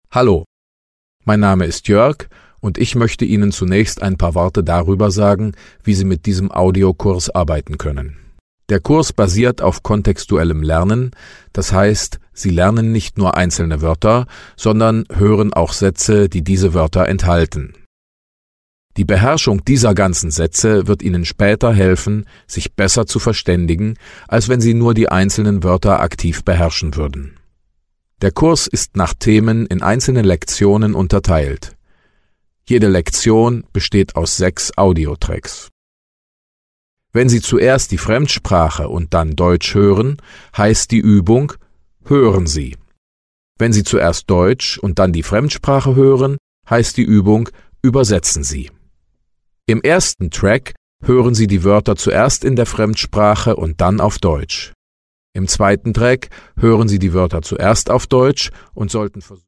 Hallo, mein Name ist Jörg und ich möchte Ihnen zunächst ein paar Worte darüber sagen, wie Sie mit diesem Audiokurs arbeiten können. Der Kurs basiert auf kontextuellem Lernen, das heißt, Sie lernen nicht nur einzelne Wörter, sondern hören auch Sätze, die diese Wörter enthalten. Die Beherrschung dieser ganzen Sätze wird Ihnen später helfen, sich besser zu verständigen, als wenn Sie nur die einzelnen Wörter aktiv beherrschen würden. Der Kurs ist nach Themen in einzelne Lektionen unterteilt. Jede Lektion besteht aus 6 Audiotracks. Wenn Sie zuerst die Fremdsprache und dann Deutsch hören, heißt die Übung »Hören Sie«. Wenn Sie zuerst Deutsch und dann die Fremdsprache hören, heißt die Übung »Übersetzen Sie«. Im ersten Track hören Sie die Wörter zuerst in der Fremdsprache und dann auf Deutsch. Im zweiten Track hören Sie die Wörter zuerst auf Deutsch und sollten versuchen,